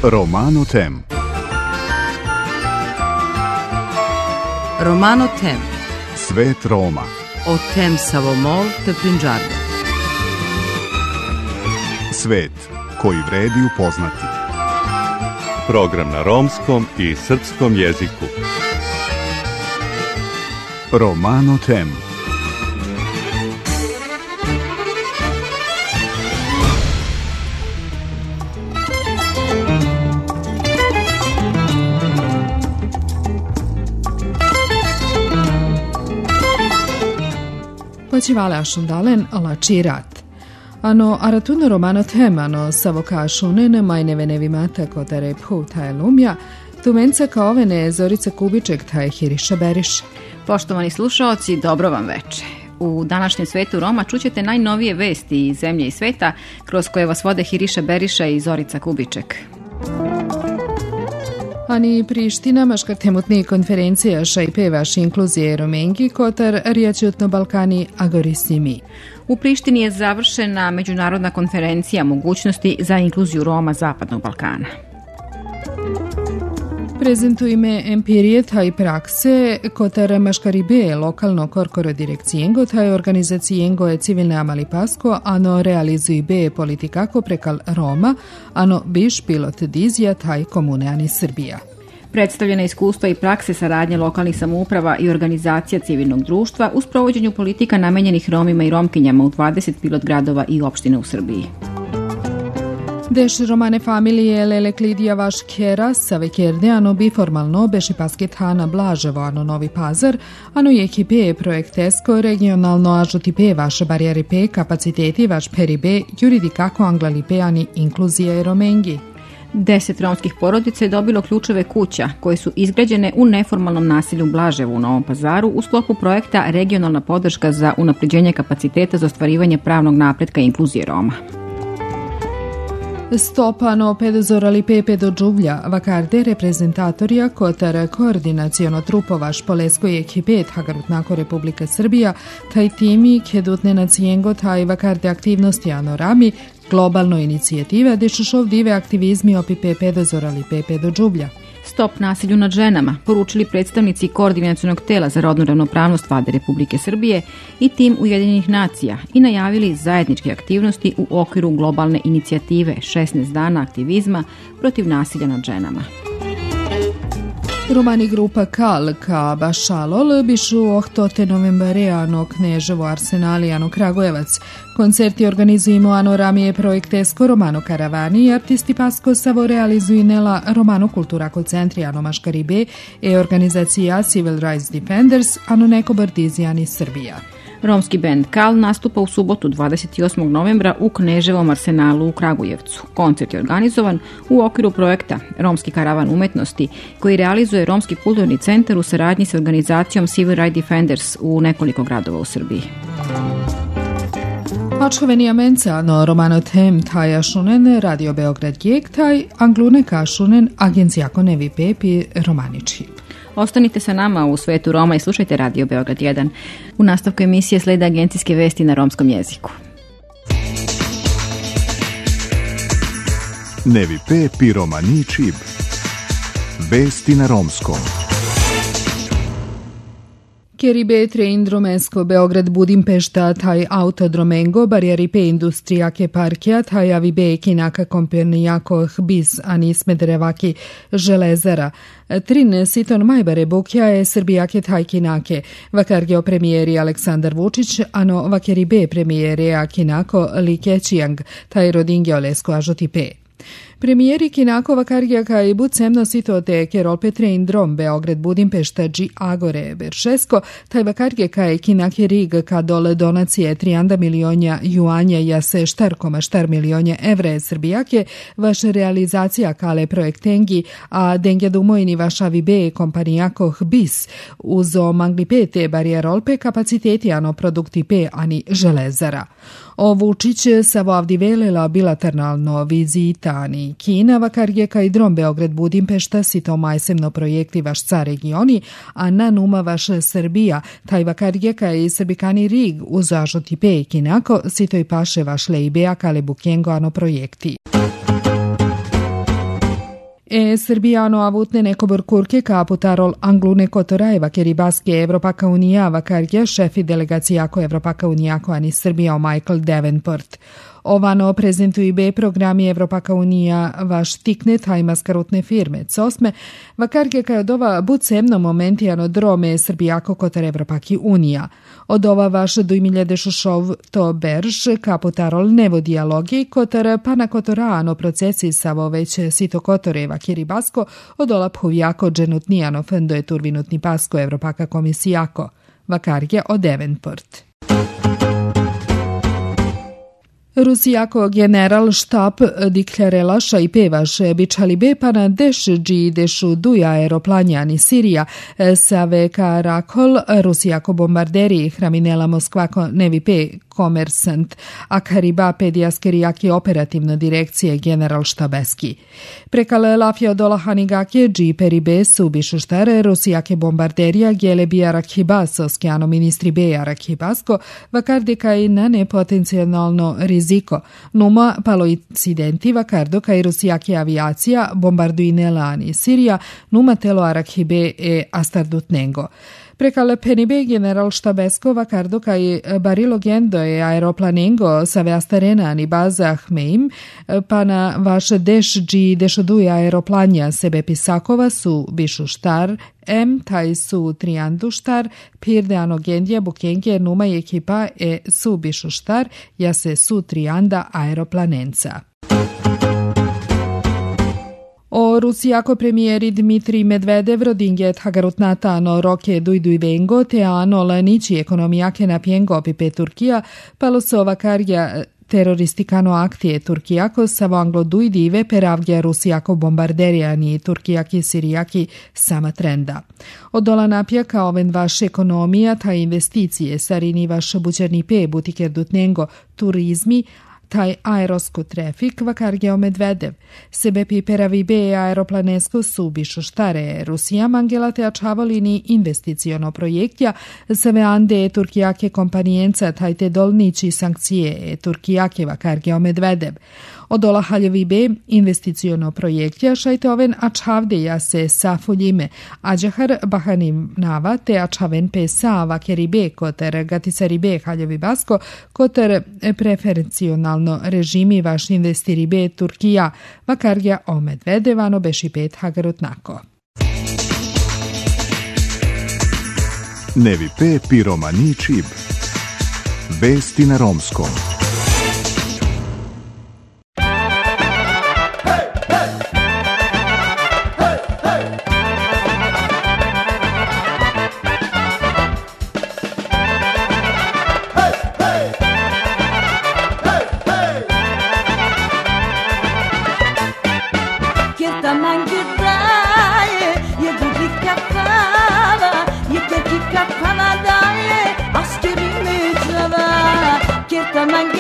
Romano Tem. Romano Tem. Svet Roma. O tem Savomol te Prinđarda. Svet koji vredi upoznati. Program na romskom i srpskom jeziku. Romano Tem. Počivale ašundalen lačirat. Ano aratun Romano Tem, ano savokašunen majnevene mata kotare phuta lumja, tumenca kaovene Zorica Kubiček taj Hiriša Beriš. Poštovani slušaoci, dobro vam veče. U današnjem svetu Roma čućete najnovije vesti iz zemlje i sveta kroz koje vas vode Hiriša Beriša i Zorica Kubiček. Ani Priština maškartemutni konferencija šajpe vaš inkluzije romengi kotar rijačutno Balkani agorisimi. U Prištini je završena međunarodna konferencija mogućnosti za inkluziju Roma Zapadnog Balkana. Prezentujme empirije taj prakse kotar maškaribe lokalno korkoro direkcijengo taj organizacijengo je civilne amali pasko ano realizuj be politikako prekal Roma ano biš pilot dizija taj komune ani Srbija. Predstavljena iskustva i prakse saradnje lokalnih samouprava i organizacija civilnog društva u sprovođenju politika namenjenih Romima i Romkinjama u 20 pilot gradova i opština u Srbiji. Deš romane familije Lele Klidija vaš kera savekerde ano biformalno beši pasket hana Blaževo ano Novi Pazar ano je ekipe projektesko regionalno ažutipe vaše barijeripe kapaciteti vaš peribe juridikako anglalipe ani inkluzija i romengi. 10 romskih porodica je dobilo ključeve kuća koje su izgrađene u neformalnom naselju Blaževu u Novom Pazaru u sklopu projekta Regionalna podrška za unapređenje kapaciteta za ostvarivanje pravnog napretka i inkluzije Roma. Stopano pedozorali pepe do džuvlja, vakarde reprezentatorija kotar koordinacijono trupova špolesko ekipet Hagarutnako Republika Srbija, taj timi kedutne nacijengo taj vakarde aktivnosti anorami, globalno inicijativa dešušov dive aktivizmi opipe pedozorali pepe do džuvlja. Stop nasilju nad ženama, poručili predstavnici Koordinacionog tela za rodnu ravnopravnost Vlade Republike Srbije i tim Ujedinjenih nacija i najavili zajedničke aktivnosti u okviru globalne inicijative 16 dana aktivizma protiv nasilja nad ženama. Romani grupa Kal ka Bašalol bišu ohtote novembare ano Kneževo Arsenali ano Kragujevac. Koncerti organizujemo ano ramije projektesko Romano Karavani i artisti pasko savo realizuju nela Romano Kulturako centri ano Maškaribe e organizacija Civil Rights Defenders ano neko Bardizijani Srbija. Romski bend Kal nastupa u subotu 28. novembra u Kneževom Arsenalu u Kragujevcu. Koncert je organizovan u okviru projekta Romski karavan umetnosti koji realizuje Romski kulturni centar u saradnji sa organizacijom Civil Rights Defenders u nekoliko gradova u Srbiji. Očhoveni amenca no Romano Tem taja šunen Radio Beograd Gjek taj anglune kašunen agencijako nevi pepi romaniči. Ostanite sa nama u svetu Roma i slušajte Radio Beograd 1. U nastavku emisije slede agencijske vesti na romskom jeziku. Nevi pepi romaničib. Vesti na romskom. Keribe Treindromesko Beograd Budimpešta taj autodromengo barijeripe industrijake parkija taj avibe kinaka kompanijako hbis ani smederevaki železara. Trin siton majbare bukja je srbijake taj kinake. Vakargeo premijeri Aleksandar Vučić ano vakeribe premijere akinako likećijang taj rodingeo lesko ažotipe. Premijeri Kinakova Kargijaka i Bucemno sitote Kerol Petrein Drom Beograd Budimpešta G Agore Beršesko taj Vakargijaka je Kinake Rig kadol donacije 3 milionja juanja jase štar milionja evre srbijake vaš realizacija kale projektengi a dengja dumojni vaša vibe kompanijako hbis uzo manglipete barijerolpe kapaciteti ano produkti pe ani železara. O Vučić savo avdivelela bilateralno vizitani Kina, Vakargijaka i Drom Beograd Budimpešta sito majsemno projekti vaš ca regioni, a na numa vaš Srbija, taj Vakargijaka i Srbikani Rig uz ažoti pe Kinako sito i paše vaš Leibea kale bukjengo ano projekti. Srbiano avut nekoborkurke kaputarol anglune kotoraeva keribaske Evropaka unijava kargja šefi delegacijako Evropaka unijako ani Srbijao Michael Davenport. Ovano prezentuju be programi Evropaka unija vaš tikne tajmaskarutne firme. Cosme, vakarge kaj od ova bucemno momentijano drome Srbijako kotar Evropaki unija. Od ova vaš dujmilje šošov to berž kaputarol nevo dijalogi kotar pana kotorano procesi savo već sito kotoreva kiribasko od ola phuvjako dženutnijano fendoje turvinutni pasko Evropaka komisijako. Vakarge od Davenport. Rusijako general štab diklarelaša i pevaš bičali bepana dešđi dešu duja aeroplanjani Sirija save karakol Rusijako bombarderi hraminela Moskvako nevipe komersant a kariba pedijaskerijaki operativno direkcije general štabeski. Prekale lafja dola hanigake dži peribe su bišuštare Rusijake bombarderija gele bi Arakhibaso skjano ministri be Arakhibasko vakardika i nane potencijalno riziko. Numa palo incidenti vakardo kaj Rusijake aviacija bombarduinela ani Sirija numa telo Arakhibe e Astardutnengo. Prekale penibe general štabesko vakardo kaj barilo gendo e aeroplanengo save astarena ani baza Ahmeim pa na vaš dešđi dešoduja aeroplanja sebe pisakova su bišuštar taj su trianduštar pirde anogendja bukenge numa i ekipa e su bišuštar ja se su trianda aeroplanenca. O Rusijako premijeri Dmitrij Medvedev rodinget hagarutnatano roke dujduj vengo te ano lanići ekonomijake napjengo pipe Turkija palo se ova karja teroristikano akcije Turkijako savo anglo dujdive peravgja Rusijako bombarderijani Turkijaki Sirijaki sama trenda. Odola napjaka oven vaš ekonomija ta investicije sarini vaš bućerni pe butiker dutnengo turizmi taj aerosko trafik vakargeo Medvedev. Sebe piperavi be aeroplanesko su bišuštare Rusija mangela te ačavolini investiciono projektja save ande Turkijake kompanijenca taj te dolnići sankcije Turkijake vakargeo Medvedev. Odola haljevi be investiciono projektja šajte oven ačavdeja se safuljime ađahar bahanim nava te ačaven pe sa vakeri be koter gatisari be haljevi basko koter preferencionalno režimi vaš investiri be Turkija vakargja o Medvedevano beši pet hagarutnako. Nevi pe piromani čib. Vesti na romskom. Aman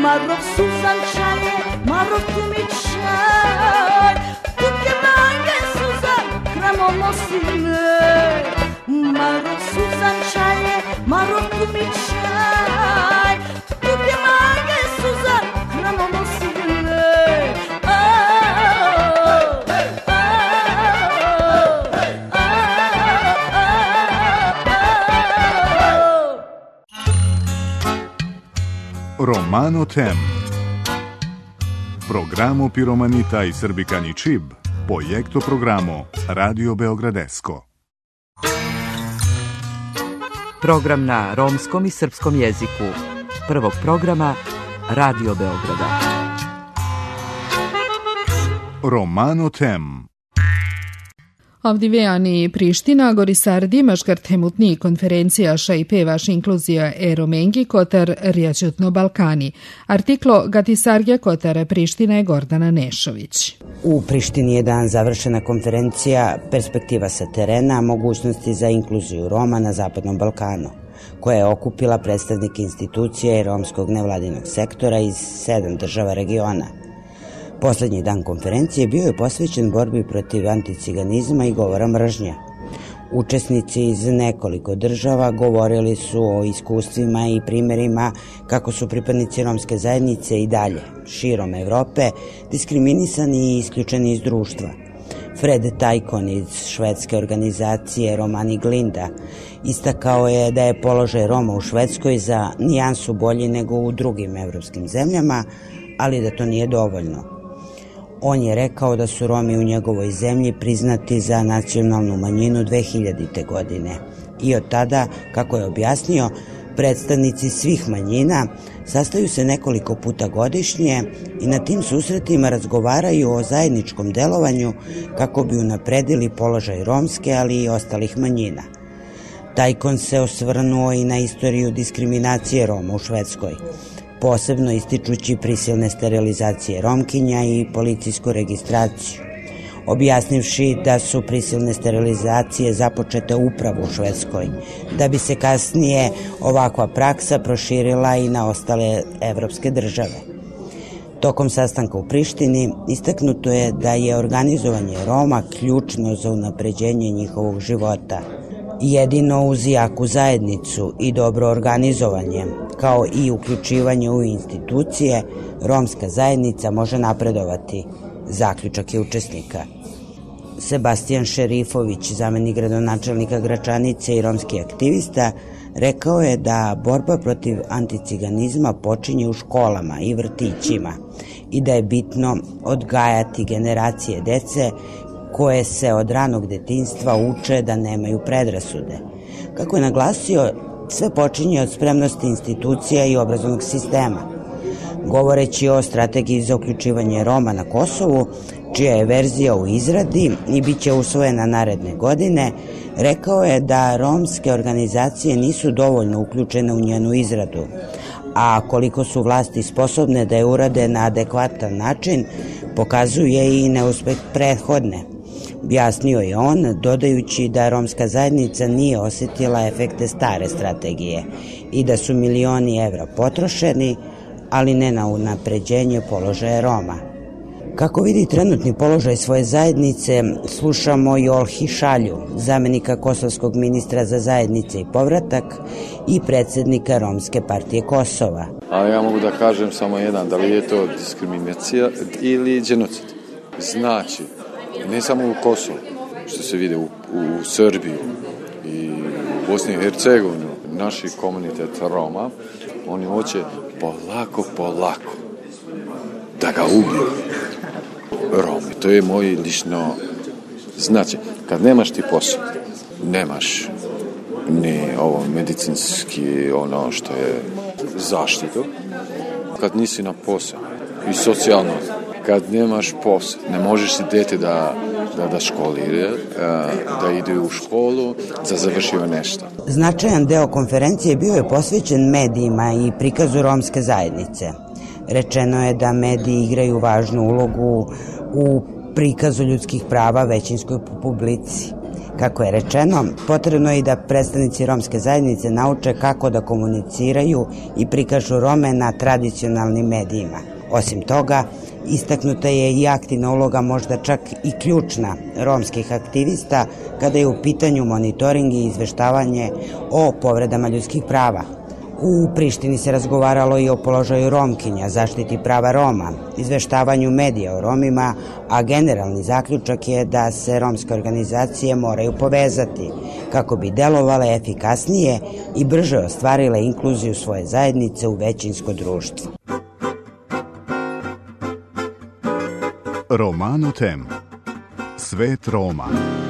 Marov suzan čaje, Marov tumi čaj, tuke mange suzan, kramo mosine. Marov suzan čaje, Marov tumi čaj, tuke mange suzan, kramo mosine. Romano Tem. Programo Piromanita i Srbikani Čib, projekto programo Radio Beogradesko. Program na romskom i srpskom jeziku prvog programa Radio Beograda. Romano Tem. Avdivejani Priština, Gorisardi, Maškartemutni konferencija i pevaš inkluzija Romengi Kotar Rjačutno Balkani. Artiklo Gatisargja Kotara Priština je Gordana Nešović. U Prištini je dan završena konferencija Perspektiva sa terena, mogućnosti za inkluziju Roma na Zapadnom Balkanu, koja je okupila predstavnike institucije romskog nevladinog sektora iz 7 država regiona. Poslednji dan konferencije bio je posvećen borbi protiv anticiganizma i govora mržnje. Učesnici iz nekoliko država govorili su o iskustvima i primerima kako su pripadnici romske zajednice i dalje, širom Evrope, diskriminisani i isključeni iz društva. Fred Tajkon iz švedske organizacije Romani Glinda istakao je da je položaj Roma u Švedskoj za nijansu bolji nego u drugim evropskim zemljama, ali da to nije dovoljno. On je rekao da su Romi u njegovoj zemlji priznati za nacionalnu manjinu 2000. godine i od tada, kako je objasnio, predstavnici svih manjina sastaju se nekoliko puta godišnje i na tim susretima razgovaraju o zajedničkom delovanju kako bi unapredili položaj romske, ali i ostalih manjina. Tajkon se osvrnuo i na istoriju diskriminacije Roma u Švedskoj, posebno ističući prisilne sterilizacije Romkinja i policijsku registraciju, objasnivši da su prisilne sterilizacije započete upravo u Švedskoj, da bi se kasnije ovakva praksa proširila i na ostale evropske države. Tokom sastanka u Prištini istaknuto je da je organizovanje Roma ključno za unapređenje njihovog života. Jedino uz jaku zajednicu i dobro organizovanje, kao i uključivanje u institucije, romska zajednica može napredovati, zaključak je učesnika. Sebastijan Šerifović, zamenik gradonačelnika Gračanice i romski aktivista, rekao je da borba protiv anticiganizma počinje u školama i vrtićima i da je bitno odgajati generacije dece koje se od ranog detinjstva uče da nemaju predrasude. Kako je naglasio, sve počinje od spremnosti institucija i obrazovnog sistema. Govoreći o strategiji za uključivanje Roma na Kosovu, čija je verzija u izradi i bit će usvojena naredne godine, rekao je da romske organizacije nisu dovoljno uključene u njenu izradu, a koliko su vlasti sposobne da je urade na adekvatan način, pokazuje i neuspeh prethodne. Objasnio je on, dodajući da romska zajednica nije osetila efekte stare strategije i da su milioni evra potrošeni, ali ne na unapređenje položaja Roma. Kako vidi trenutni položaj svoje zajednice, slušamo Jolhi Šalju, zamenika kosovskog ministra za zajednice i povratak i predsjednika Romske partije Kosova. Ali ja mogu da kažem samo jedan, da li je to diskriminacija ili genocid. Znači, ne samo u Kosovu, što se vide u Srbiju i u Bosni i Hercegovini, naši komunitet Roma, oni hoće polako da ga ubiju. Romi, to je moj lično. Znači, kad nemaš ti posao, nemaš ni ovo medicinski, ono što je zaštitu, kad nisi na posao i socijalno, kad nemaš posao, ne možeš si dete da školira, da ide u školu, da završio nešto. Značajan deo konferencije bio je posvećen medijima i prikazu romske zajednice. Rečeno je da mediji igraju važnu ulogu u prikazu ljudskih prava većinskoj publici. Kako je rečeno, potrebno je i da predstavnici romske zajednice nauče kako da komuniciraju i prikažu Rome na tradicionalnim medijima. Osim toga, istaknuta je i aktivna uloga, možda čak i ključna, romskih aktivista kada je u pitanju monitoring i izveštavanje o povredama ljudskih prava. U Prištini se razgovaralo i o položaju Romkinja, zaštiti prava Roma, izveštavanju medija o Romima, a generalni zaključak je da se romske organizacije moraju povezati kako bi delovale efikasnije i brže ostvarile inkluziju svoje zajednice u većinsko društvo. Romano Tem. Svet Roma.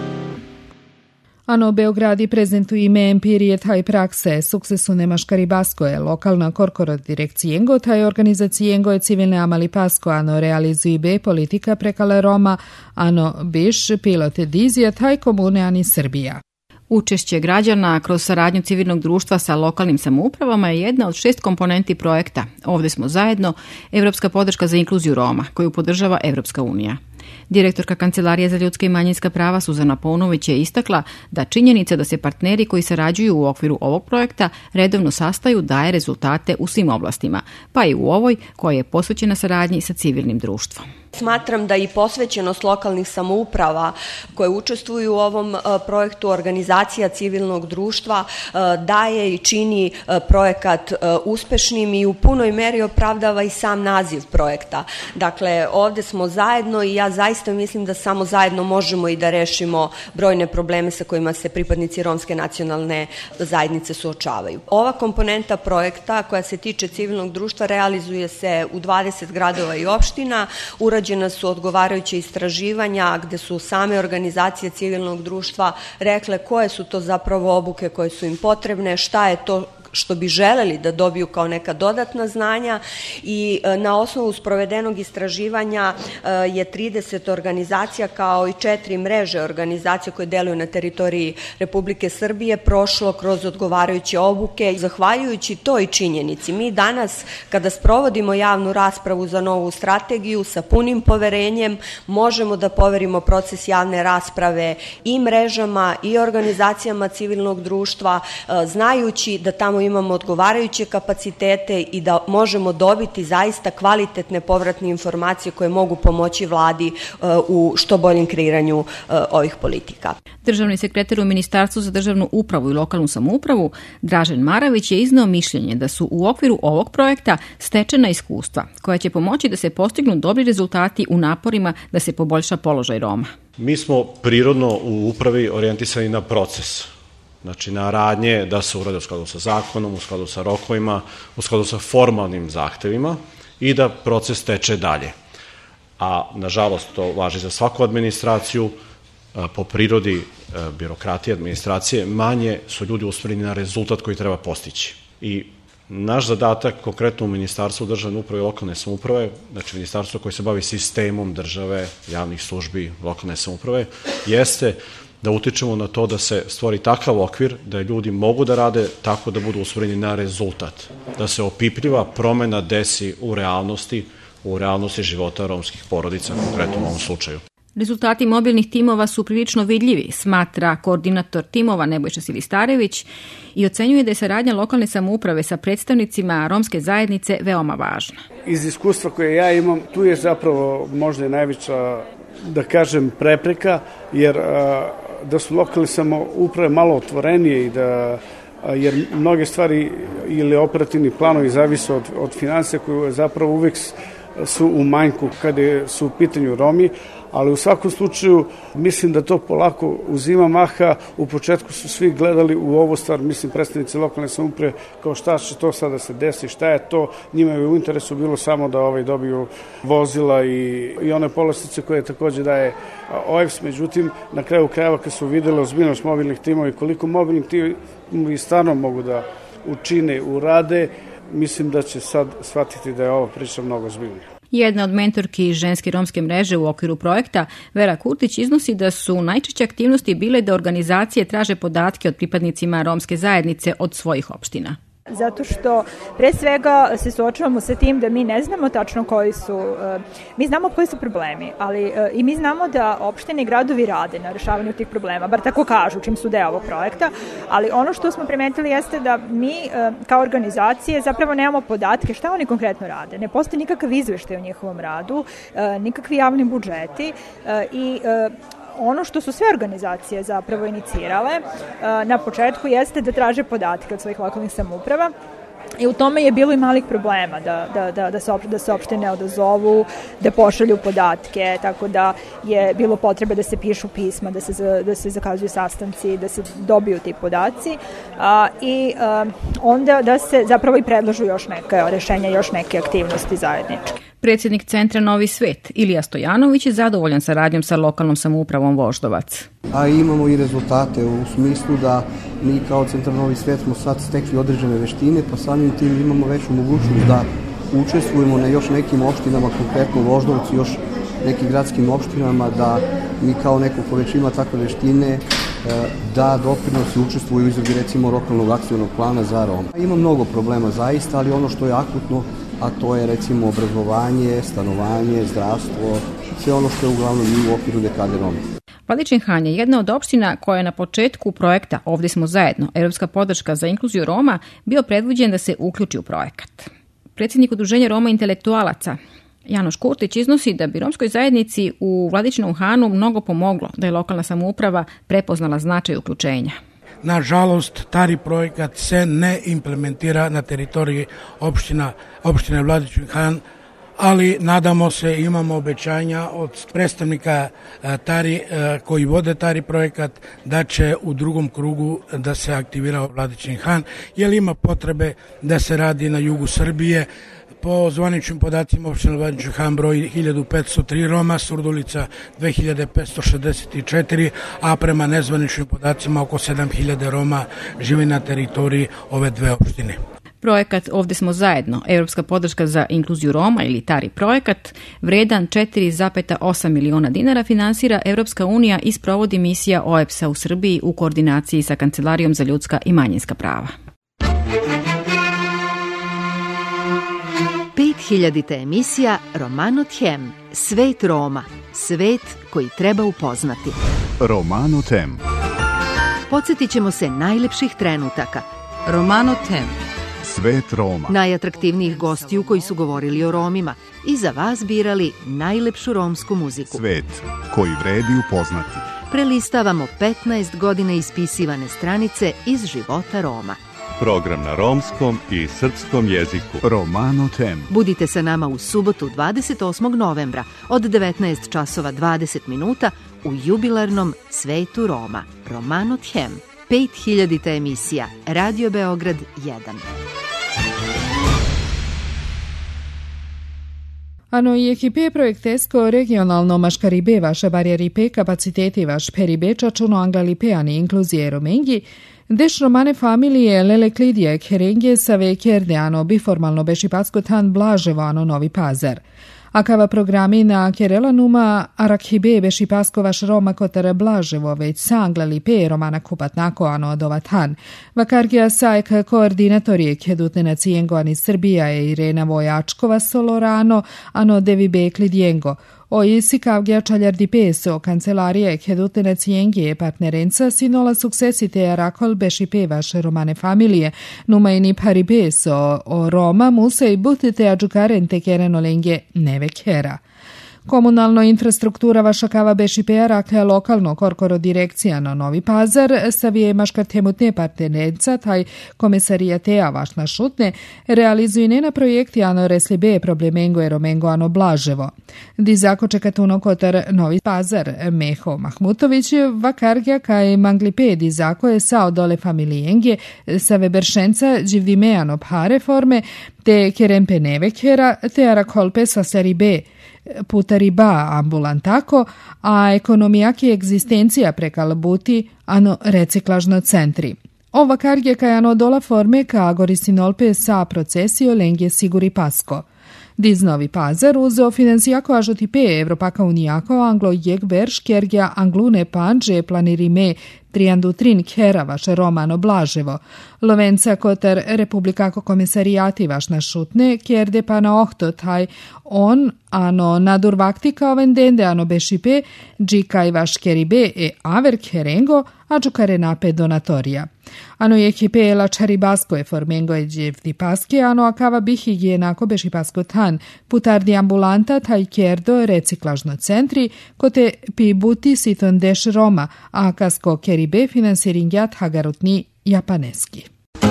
Ano Beogradi prezentuje ime empirije taj prakse, sukcesu nemaška ribasko je lokalna korporatirekcijengo, taj organizacijengo je civilne amali pasko, ano realizuje be politika prekale Roma, ano biš pilote dizija taj komune ani Srbija. Učešće građana kroz saradnju civilnog društva sa lokalnim samoupravama je jedna od 6 komponenti projekta. Ovdje smo zajedno, Evropska podrška za inkluziju Roma, koju podržava Evropska unija. Direktorka Kancelarije za ljudska i manjinska prava Suzana Paunović je istakla da činjenica da se partneri koji sarađuju u okviru ovog projekta redovno sastaju daje rezultate u svim oblastima, pa i u ovoj koja je posvećena saradnji sa civilnim društvom. Smatram da i posvećenost lokalnih samouprava koje učestvuju u ovom projektu, organizacija civilnog društva, daje i čini projekat uspešnim i u punoj meri opravdava i sam naziv projekta. Dakle, ovdje smo zajedno i ja zaista mislim da samo zajedno možemo i da rešimo brojne probleme sa kojima se pripadnici romske nacionalne zajednice suočavaju. Ova komponenta projekta koja se tiče civilnog društva realizuje se u 20 gradova i opština. Urađena su odgovarajuće istraživanja gde su same organizacije civilnog društva rekle koje su to zapravo obuke koje su im potrebne, šta je to što bi želeli da dobiju kao neka dodatna znanja i na osnovu sprovedenog istraživanja je 30 organizacija kao i 4 mreže organizacija koje deluju na teritoriji Republike Srbije prošlo kroz odgovarajuće obuke. Zahvaljujući toj činjenici, mi danas kada sprovodimo javnu raspravu za novu strategiju sa punim poverenjem možemo da poverimo proces javne rasprave i mrežama i organizacijama civilnog društva, znajući da tamo imamo odgovarajuće kapacitete i da možemo dobiti zaista kvalitetne povratne informacije koje mogu pomoći vladi u što boljem kreiranju ovih politika. Državni sekretar u Ministarstvu za državnu upravu i lokalnu samoupravu Dražen Maravić je izneo mišljenje da su u okviru ovog projekta stečena iskustva koja će pomoći da se postignu dobri rezultati u naporima da se poboljša položaj Roma. Mi smo prirodno u upravi orijentisani na proces. Znači na radnje da se urade u skladu sa zakonom, u skladu sa rokovima, u skladu sa formalnim zahtevima i da proces teče dalje. A nažalost to važi za svaku administraciju, po prirodi birokratije, administracije, manje su ljudi usmjereni na rezultat koji treba postići. I naš zadatak, konkretno u Ministarstvu državne uprave i lokalne samouprave, znači ministarstvo koje se bavi sistemom države, javnih službi, lokalne samouprave, jeste da utičemo na to da se stvori takav okvir da ljudi mogu da rade tako da budu usmjereni na rezultat, da se opipljiva promena desi u realnosti života romskih porodica, konkretno u ovom slučaju. Rezultati mobilnih timova su prilično vidljivi, smatra koordinator timova Nebojša Silistarević i ocenjuje da je saradnja lokalne samouprave sa predstavnicima romske zajednice veoma važna. Iz iskustva koje ja imam, tu je zapravo možda i najveća, da kažem, prepreka, jer da su lokalne samouprave malo otvorenije i jer mnoge stvari ili operativni planovi zavise od financija koje zapravo uvek su u manjku kada su u pitanju Romi, ali u svakom slučaju mislim da to polako uzima maha. U početku su svi gledali u ovu stvar, mislim predstavnici lokalne samouprave, kao šta će to sada se desi, šta je to, njima je u interesu bilo samo da dobiju vozila i one povlastice koje takođe daje OEBS, međutim na kraju krajeva kad su videli ozbiljnost mobilnih timova i koliko mobilnih timovi stvarno mogu da učine, urade, mislim da će sad shvatiti da je ova priča mnogo ozbiljnija. Jedna od mentorki ženske romske mreže u okviru projekta, Vera Kurtić, iznosi da su najčešće aktivnosti bile da organizacije traže podatke od pripadnicima romske zajednice od svojih opština. Zato što pre svega se suočavamo sa tim da mi ne znamo tačno mi znamo koji su problemi, ali i mi znamo da opštine i gradovi rade na rešavanju tih problema, bar tako kažu čim su deo ovog projekta, ali ono što smo primetili jeste da mi kao organizacije zapravo nemamo podatke šta oni konkretno rade. Ne postoji nikakav izveštaj o njihovom radu, nikakvi javni budžeti i ono što su sve organizacije zapravo inicirale na početku jeste da traže podatke od svojih lokalnih samouprava. I u tome je bilo i malih problema da se opštine odazovu, da pošalju podatke, tako da je bilo potrebe da se pišu pisma, da se zakazuju sastanci, da se dobiju ti podaci i onda da se zapravo i predlažu još neke rešenja, još neke aktivnosti zajedničke. Predsjednik Centra Novi svet Ilija Stojanović je zadovoljan saradnjom sa lokalnom samoupravom Voždovac. A imamo i rezultate u smislu da mi kao Centar Novi svet smo sad stekli određene veštine, pa samim tim imamo veću mogućnost da učestvujemo na još nekim opštinama, konkretno Voždovcu, još nekim gradskim opštinama, da mi kao neko ko već ima takve veštine da doprinosi učestvuju u izradi recimo lokalnog akcionog plana za Roma. Ima mnogo problema zaista, ali ono što je akutno, a to je recimo obrazovanje, stanovanje, zdravstvo, sve ono što je uglavnom i u okviru dekade Roma. Vladičin Han je jedna od opština koja je na početku projekta Ovdje smo zajedno, Evropska podrška za inkluziju Roma, bio predvođen da se uključi u projekat. Predsjednik Udruženja Roma intelektualaca Janoš Kurtić iznosi da bi romskoj zajednici u Vladičinom Hanu mnogo pomoglo da je lokalna samouprava prepoznala značaj uključenja. Nažalost, taj projekat se ne implementira na teritoriji opštine Vladičin Han, ali nadamo se, imamo obećanja od predstavnika Tari koji vode Tari projekat da će u drugom krugu da se aktivira Vladičin Han, jer ima potrebe da se radi na jugu Srbije. Po zvaničnim podacima opštine Vladičin Han broji 1503 Roma, Surdulica 2564, a prema nezvaničnim podacima oko 7000 Roma živi na teritoriji ove dve opštine. Projekat Ovdje smo zajedno, Evropska podrška za inkluziju Roma ili Tari projekat, vredan 4,8 miliona dinara, finansira Evropska unija i sprovodi misija OEBS-a u Srbiji u koordinaciji sa Kancelarijom za ljudska i manjinska prava. 5000. emisija Romano Tjem, Svet Roma, svet koji treba upoznati. Romano Tem. Podsjetit ćemo se najlepših trenutaka. Romano Tem. Svet Roma. Najatraktivnijih gostiju koji su govorili o Romima i za vas birali najlepšu romsku muziku. Svet koji vredi upoznati. Prelistavamo 15 godina ispisivane stranice iz života Roma. Program na romskom i srpskom jeziku. Romano Tem. Budite sa nama u subotu 28. novembra od 19 časova 20 minuta u jubilarnom Svetu Roma. Romano Tjem. 5000. emisija Radio Beograd 1. Ano i ekipe projektesko regionalno maškaribe vaše barjeripe kapaciteti vaš peribe čačuno anglalipeani inkluzije romengi, deš romane familije Lele Klidije Kerengje save kerdeano biformalno bešipatsko tan Blaževano Novi Pazar. Akava programi na Kerelanuma Arakhibe bešipasko vaš Roma kotere Blaževo već sanglali pe romana kupatnako ano odovatan. Vakargija sajk koordinatorije kedutne cijengo ani Srbija je Irena Vojačkova Solorano ano Devibe Klidjengo. O isi kavgija čaljardi peso, kancelarije kedutne cijenge partnerenca sinola suksesite arakol bešipe vaše romane familije, numajni pari peso o Roma muse i butite adžukarente kerenolenge neve kera. Komunalno infrastruktura vaša kava bešipe rakle lokalno korkoro direkcija na Novi Pazar savije maškar temutne partnerenca taj komisarijatea vašna šutne realizuje ne na projekti ano reslibe problemengo e romengo ano Blaževo. Dizako čekatuno kotar Novi Pazar Meho Mahmutović vakargja kaj manglipe dizako je sao dole familijenge sa veberšenca dživdime ano pare forme te kerempe nevekera te arakolpe sa seribe putariba ambulantako, a ekonomijaki egzistencija prekal buti ano reciklažno centri. Ova kargje kaj ano dola forme ka agorisinolpe sa procesio lengje siguri pasko. Diz Novi Pazar uzeo finansijako ažotipe Evropaka unijako anglo jeg verš kergja anglune panđe planirime Triandutrin Keravaš Romano Blaževo, Lovenca Kotar Republikako komisarijati vašna šutne, kjerde pa na ohto taj on, ano nadur vaktika ovendende ano bešipe, džikaj vaš keribe e aver kerengo, a džukare nape donatorija. Ano je kipe la čaribasko je formengo je dževdi paske, ano akava bihi je nako bešipasko tan, putardi ambulanta taj kjerdo reciklažno centri, kote pi buti siton deš Roma, a kasko keribe finansiringjat hagarutni japaneski.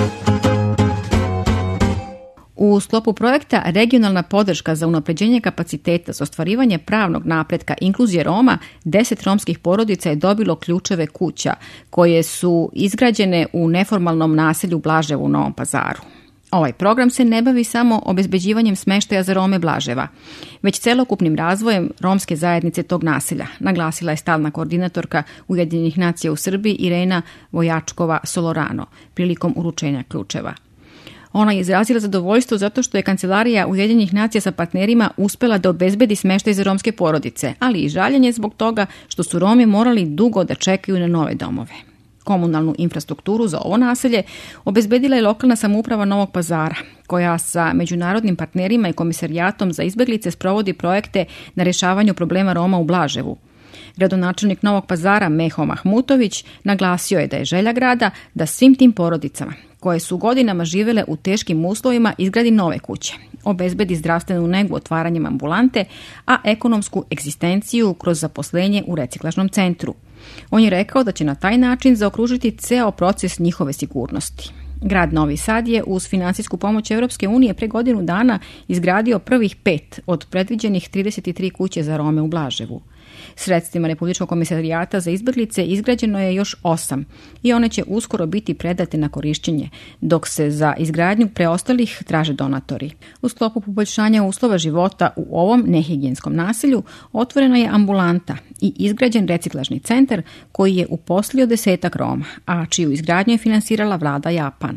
U sklopu projekta Regionalna podrška za unapređenje kapaciteta za ostvarivanje pravnog napretka inkluzije Roma, 10 romskih porodica je dobilo ključeve kuća koje su izgrađene u neformalnom naselju Blaževu u Novom Pazaru. Ovaj program se ne bavi samo obezbeđivanjem smeštaja za Rome Blaževa, već celokupnim razvojem romske zajednice tog naselja, naglasila je stalna koordinatorka Ujedinjenih nacija u Srbiji Irena Vojačkova-Solorano prilikom uručenja ključeva. Ona je izrazila zadovoljstvo zato što je Kancelarija Ujedinjenih nacija sa partnerima uspela da obezbedi smeštaj za romske porodice, ali i žaljenje zbog toga što su Romi morali dugo da čekaju na nove domove. Komunalnu infrastrukturu za ovo naselje obezbedila je lokalna samouprava Novog Pazara, koja sa međunarodnim partnerima i komisarijatom za izbeglice sprovodi projekte na rješavanju problema Roma u Blaževu. Gradonačelnik Novog Pazara Meho Mahmutović naglasio je da je želja grada da svim tim porodicama, koje su godinama živele u teškim uslovima, izgradi nove kuće, obezbedi zdravstvenu negu otvaranjem ambulante, a ekonomsku egzistenciju kroz zaposlenje u reciklažnom centru. On je rekao da će na taj način zaokružiti ceo proces njihove sigurnosti. Grad Novi Sad je uz finansijsku pomoć Evropske unije pre godinu dana izgradio prvih 5 od predviđenih 33 kuće za Rome u Blaževu. Sredstvima Republičkog komisarijata za izbeglice izgrađeno je još 8 i one će uskoro biti predate na korišćenje, dok se za izgradnju preostalih traže donatori. U sklopu poboljšanja uslova života u ovom nehigijenskom naselju otvorena je ambulanta i izgrađen reciklažni centar koji je uposlio 10 Roma, a čiju izgradnju je finansirala vlada Japan.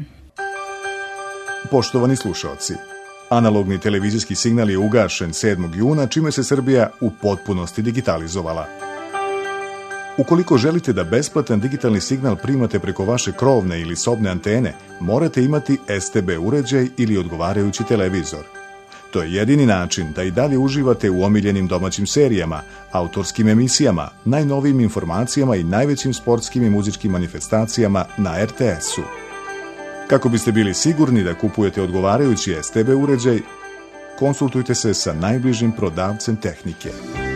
Poštovani slušalci, analogni televizijski signal je ugašen 7. juna, čime se Srbija u potpunosti digitalizovala. Ukoliko želite da besplatan digitalni signal primate preko vaše krovne ili sobne antene, morate imati STB uređaj ili odgovarajući televizor. To je jedini način da i dalje uživate u omiljenim domaćim serijama, autorskim emisijama, najnovijim informacijama i najvećim sportskim i muzičkim manifestacijama na RTS-u. Kako biste bili sigurni da kupujete odgovarajući STB uređaj, konsultujte se sa najbližim prodavcem tehnike.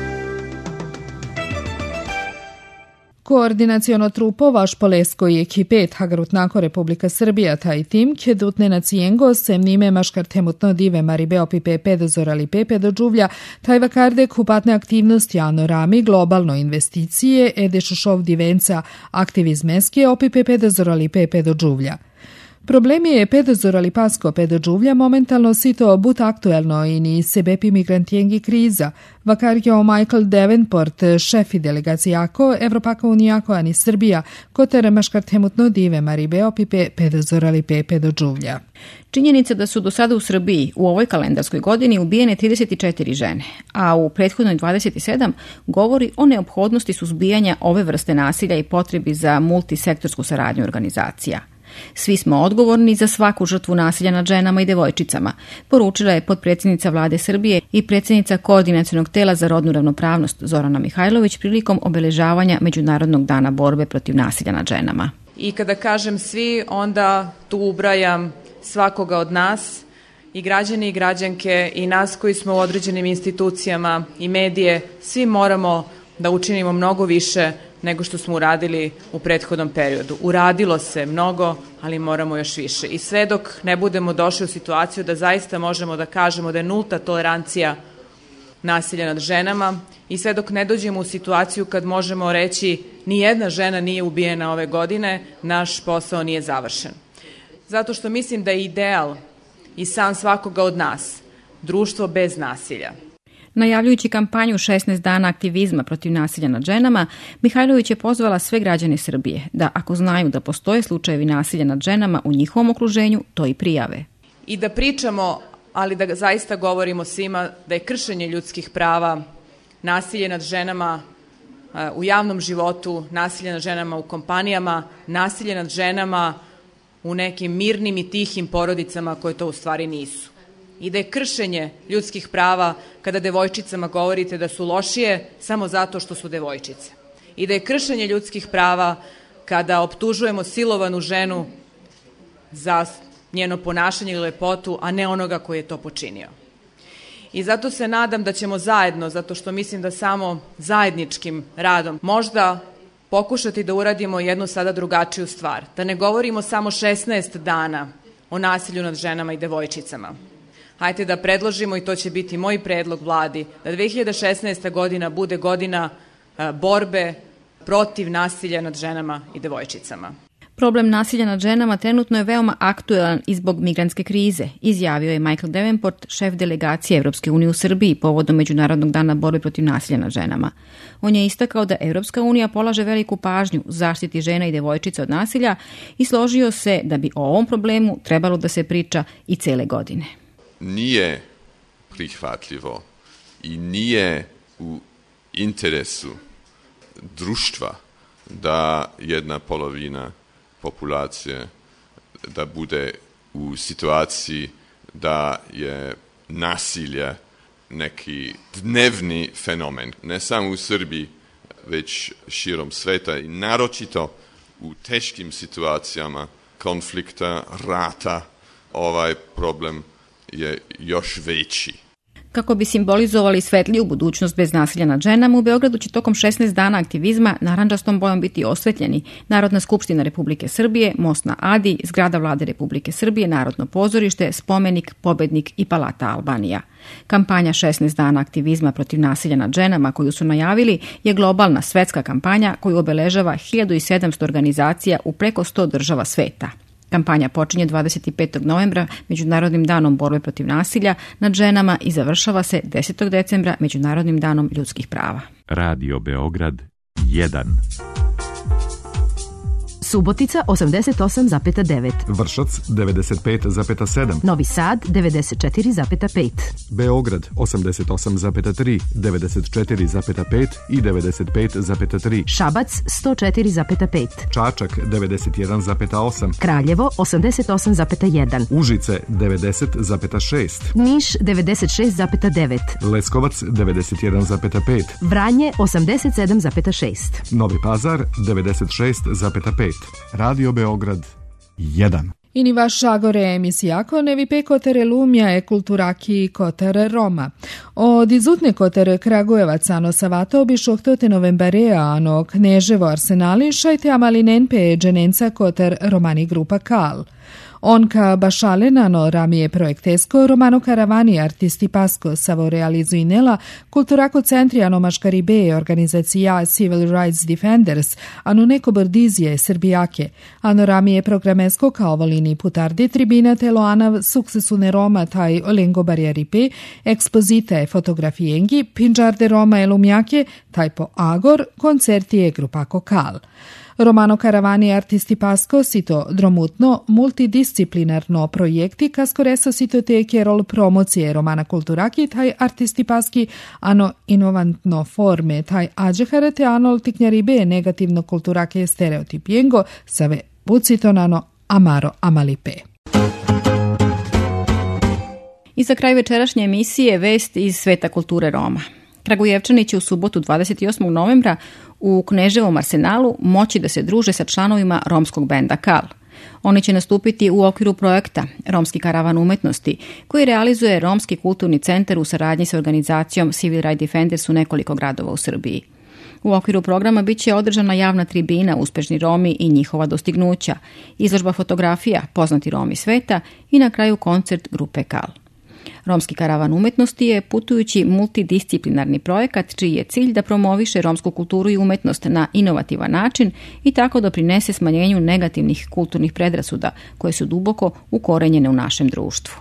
Koordinaciono trupova Špolesko i ekipet Hagarutnako Republika Srbija taj tim kedutne na cijengo sem nime maškartemutno dive maribeo pipe pedozorali pepe do džuvlja taj vakarde kupatne aktivnosti ano rami globalno investicije edešušov divenca aktivizmeske opipe pedozorali pepe do džuvlja. Problemi je pedozorali pasko pedodžuvlja momentalno sito but aktuelno i ni sebepi migrantijengi kriza. Vakarjao Michael Davenport, šefi delegacijako, Evropaka unijako ani Srbija, kotere maškartemutno dive maribeo pipe pedozorali pepe do džuvlja. Činjenica da su do sada u Srbiji u ovoj kalendarskoj godini ubijene 34 žene, a u prethodnoj 27 govori o neophodnosti suzbijanja ove vrste nasilja i potrebi za multisektorsku saradnju organizacija. Svi smo odgovorni za svaku žrtvu nasilja nad ženama i devojčicama, poručila je potpredsjednica Vlade Srbije i predsjednica Koordinacionog tela za rodnu ravnopravnost Zorana Mihajlović prilikom obeležavanja Međunarodnog dana borbe protiv nasilja nad ženama. I kada kažem svi, onda tu ubrajam svakoga od nas, i građani i građanke i nas koji smo u određenim institucijama i medije, svi moramo da učinimo mnogo više nego što smo uradili u prethodnom periodu. Uradilo se mnogo, ali moramo još više. I sve dok ne budemo došli u situaciju da zaista možemo da kažemo da je nulta tolerancija nasilja nad ženama i sve dok ne dođemo u situaciju kad možemo reći ni jedna žena nije ubijena ove godine, naš posao nije završen. Zato što mislim da je ideal i san svakoga od nas društvo bez nasilja. Najavljujući kampanju 16 dana aktivizma protiv nasilja nad ženama, Mihajlović je pozvala sve građane Srbije da ako znaju da postoje slučajevi nasilja nad ženama u njihovom okruženju, to i prijave. I da pričamo, ali da zaista govorimo svima da je kršenje ljudskih prava, nasilje nad ženama u javnom životu, nasilje nad ženama u kompanijama, nasilje nad ženama u nekim mirnim i tihim porodicama koje to u stvari nisu. I da je kršenje ljudskih prava kada devojčicama govorite da su lošije samo zato što su devojčice. I da je kršenje ljudskih prava kada optužujemo silovanu ženu za njeno ponašanje ili lepotu, a ne onoga koji je to počinio. I zato se nadam da ćemo zajedno, zato što mislim da samo zajedničkim radom možda pokušati da uradimo jednu sada drugačiju stvar. Da ne govorimo samo 16 dana o nasilju nad ženama i devojčicama. Hajde da predložimo, i to će biti moj predlog vladi, da 2016. godina bude godina borbe protiv nasilja nad ženama i devojčicama. Problem nasilja nad ženama trenutno je veoma aktuelan i zbog migrantske krize, izjavio je Michael Davenport, šef delegacije Evropske unije u Srbiji povodom Međunarodnog dana borbe protiv nasilja nad ženama. On je istakao da Evropska unija polaže veliku pažnju zaštiti žena i devojčica od nasilja i složio se da bi o ovom problemu trebalo da se priča i cele godine. Nije prihvatljivo i nije u interesu društva da jedna polovina populacije da bude u situaciji da je nasilje neki dnevni fenomen. Ne samo u Srbiji, već širom sveta i naročito u teškim situacijama konflikta, rata, ovaj problem je još veći. Kako bi simbolizovali svetliju budućnost bez nasilja nad ženama, u Beogradu će tokom 16 dana aktivizma narandžastom bojom biti osvetljeni Narodna skupština Republike Srbije, Most na Adi, zgrada Vlade Republike Srbije, Narodno pozorište, spomenik, Pobednik i Palata Albanija. Kampanja 16 dana aktivizma protiv nasilja nad ženama koju su najavili je globalna svetska kampanja koju obeležava 1700 organizacija u preko 100 država sveta. Kampanja počinje 25. novembra Međunarodnim danom borbe protiv nasilja nad ženama i završava se 10. decembra Međunarodnim danom ljudskih prava. Radio Beograd 1. Subotica 88,9. Vršac 95,7. Novi Sad 94,5. Beograd 88,3, 94,5 i 95,3. Šabac 104,5. Čačak 91,8. Kraljevo 88,1. Užice 90,6. Niš 96,9. Leskovac 91,5. Vranje 87,6. Novi Pazar 96,5. Radio Beograd 1. Ini vaš Agore emisija Konevi pe kotere lumja e kulturaki kotere Roma. Od izutne kotere Kragujevac ano savato bi šoktote novembarea ano Kneževo Arsenali šajte amalinen pe dženenca koter Romani grupa Kal. Onka bašalenano ramije projektesko Romano Caravani artisti Pasko savo realizuinela kulturako centri ano maškaribe organizacija Civil Rights Defenders ano neko bordizije Srbijake ano ramije programesko kao volini putardi tribina telo anav sukcesune Roma taj olengo barjaripe ekspozite fotografijengi pinđarde Roma elumjake taj po Agor koncerti je grupako Kal. Romano Caravani artisti Pasko sito dromutno multidisciplinarno projekti kaskoreso sito te kerol promocije Romana kulturaki taj artisti Paski ano inovantno forme taj ađehare te anol tiknjaribe negativno kulturake stereotipijengo save pucitonano amaro amalipe. I za kraj večerašnje emisije vest iz sveta kulture Roma. Kragujevčani će u subotu 28. novembra u Kneževom Arsenalu moći da se druže sa članovima romskog benda Kal. Oni će nastupiti u okviru projekta Romski karavan umetnosti, koji realizuje Romski kulturni centar u saradnji sa organizacijom Civil Rights Defenders u nekoliko gradova u Srbiji. U okviru programa biće održana javna tribina Uspešni Romi i njihova dostignuća, izložba fotografija Poznati Romi sveta i na kraju koncert grupe Kal. Romski karavan umetnosti je putujući multidisciplinarni projekat čiji je cilj da promoviše romsku kulturu i umetnost na inovativan način i tako doprinese smanjenju negativnih kulturnih predrasuda koje su duboko ukorenjene u našem društvu.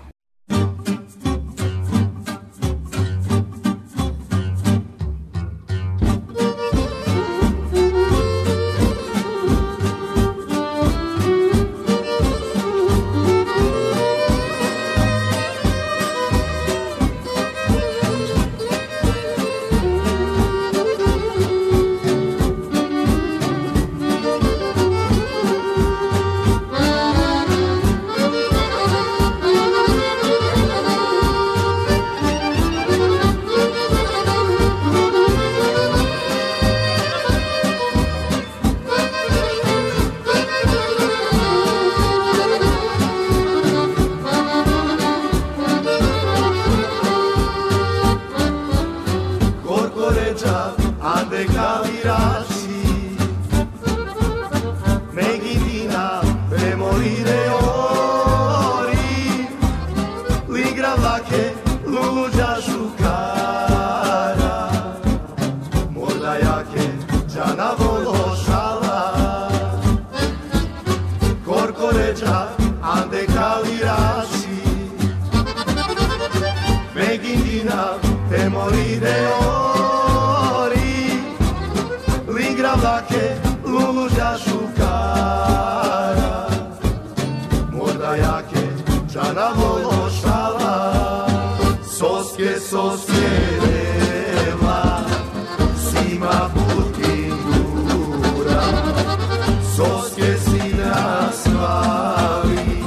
ande caliraci, Meghidina per morire ori, l'igrava che luđa šukara, možda jake džana vološala, korkoređa ande caliraci, Meghidina per morire ori, l'igrava che luđa šukara, možda jake džana vološala, soske reva, sima putin dura, soske sina svali,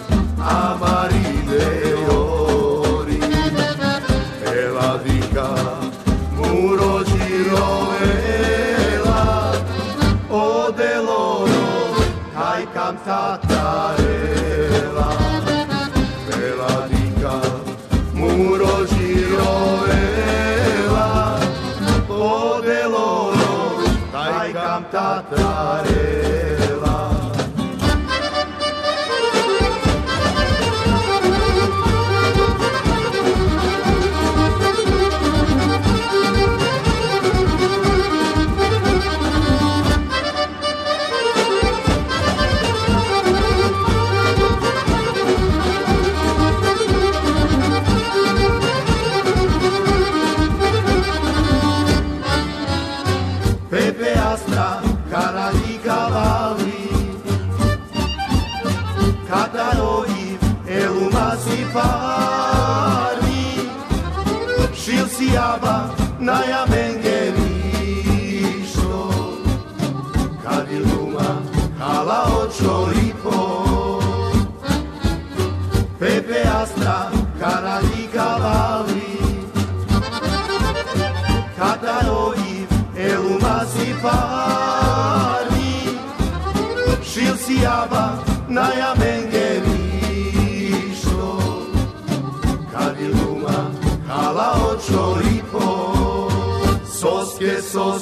amaride ori, eladika muro girovela, odeloro kaj cantatarela, eladika muro girovela, odeloro kaj cantatarela. Pepe Astra, cara di cavalli, Kataroi e lumasi fari, šil si jaba na jamengerišo, kad je luma hala očo i po. Pepe Astra, cara di cavalli, Kataroi e lumasi fari, šil si jaba na jamengerišo, kad je luma hala očo i po. Soske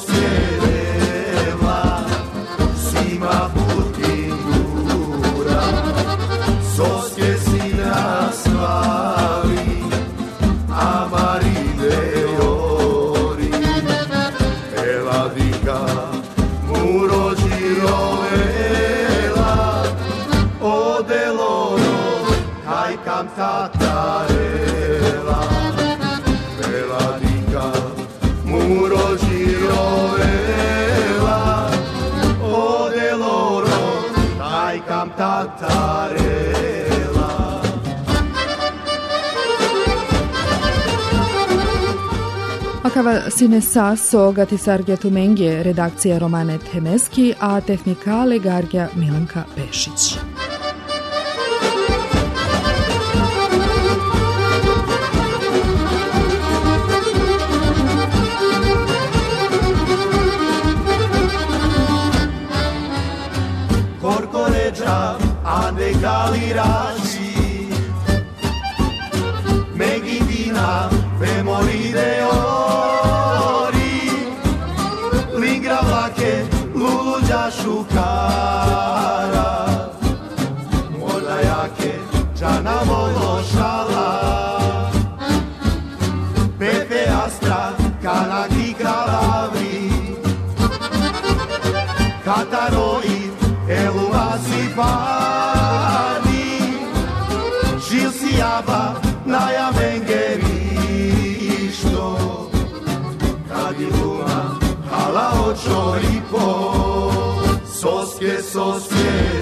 reva, sima putin dura, soske sina svali, amaride ori, eladika muro girovela, odeloro kaj cantatarela, eladika muro girovela, odeloro kaj cantatarela. Akava sine saso gatisargja tumengje redakcija Romane Temeski, a tehnikale gargja Milanka Pešić. Korkoređa ande caliraci, Meghidina per morire ori, l'igrava che luđa šukara, možda jake džana vološala, Pepe Astra, cara di cavalli, Kataroi e lumasi fari, šil si jaba na jamengerišto, kad je luma hala očo i po. Soske